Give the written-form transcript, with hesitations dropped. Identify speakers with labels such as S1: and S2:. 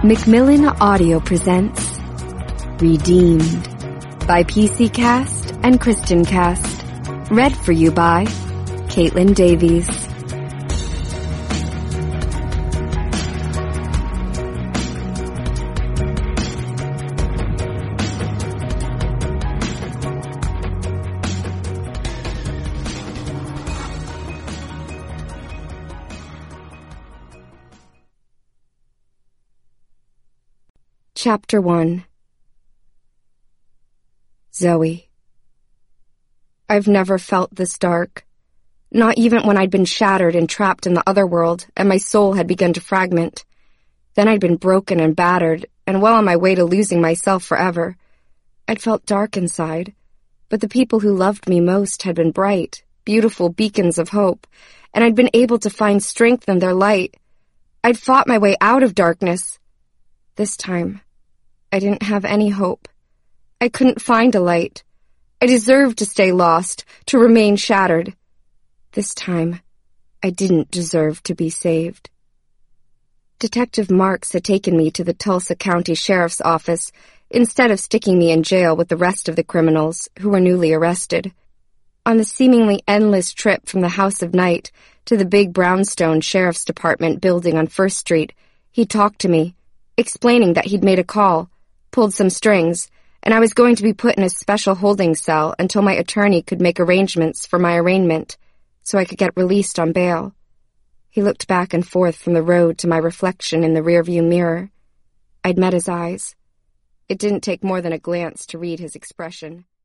S1: Macmillan Audio presents Redeemed by PC Cast and Kristen Cast. Read for you by Caitlin Davies. Chapter 1. Zoe. I've never felt this dark. Not even when I'd been shattered and trapped in the other world and my soul had begun to fragment. Then I'd been broken and battered and well on my way to losing myself forever. I'd felt dark inside, but the people who loved me most had been bright, beautiful beacons of hope, and I'd been able to find strength in their light. I'd fought my way out of darkness. This time, I didn't have any hope. I couldn't find a light. I deserved to stay lost, to remain shattered. This time, I didn't deserve to be saved. Detective Marks had taken me to the Tulsa County Sheriff's Office instead of sticking me in jail with the rest of the criminals who were newly arrested. On the seemingly endless trip from the House of Night to the big brownstone Sheriff's Department building on First Street, he talked to me, explaining that he'd made a call, pulled some strings, and I was going to be put in a special holding cell until my attorney could make arrangements for my arraignment so I could get released on bail. He looked back and forth from the road to my reflection in the rearview mirror. I'd met his eyes. It didn't take more than a glance to read his expression.